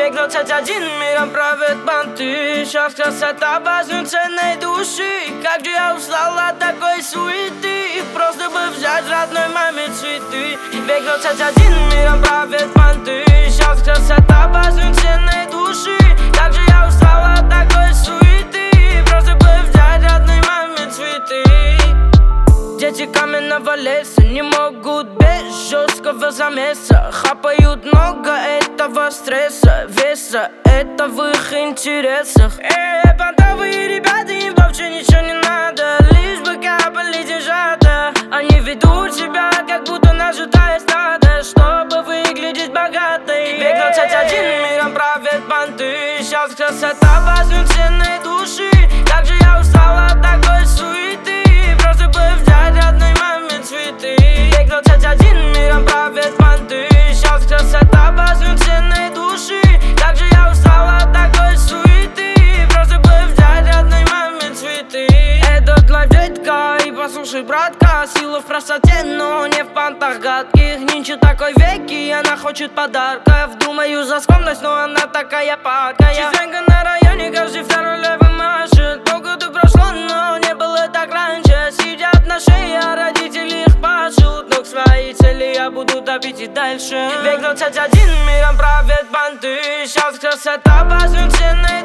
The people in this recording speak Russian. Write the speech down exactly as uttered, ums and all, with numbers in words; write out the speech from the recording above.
Век двадцать один миром правят банты. Сейчас красота важнее ценной души. Как же я устал от такой суеты. Просто бы взять родной маме цветы. Век двадцать один миром правят банты. Сейчас красота важнее ценной души. Как же я устал от такой суеты. Просто бы взять родной маме цветы. Дети каменного леса не могут без жесткого замеса. Хапают много этого стресса, веса, это в их интересах. Эй, понтовые ребята, им вообще ничего не надо, лишь бы капали деньжата. Они ведут себя, как будто нажитое стадо, чтобы выглядеть богатой. Век двадцать один миром правят банты. Сейчас красота важнее ценной души. Как же я устал от такой суеты. Просто бы взять родной маме цветы. Век двадцать один миром правят банты. Сейчас красота важнее ценной души. Как же я устал от такой суеты. Просто бы взять родной маме цветы. Этот лайф детка, и послушай, братка, сила в простоте, но не в понтах гадких. Нинче такой век, и она хочет подарков. Думаю за скромность, но она такая падкая. Частенько на районе каждый второй левый машет. Полгода прошло, но не было так раньше. Сидят на шее, а родители их пашут. Но к своей цели я буду топить и дальше. Век двадцать один миром правят банты. Сейчас красота важнее ценной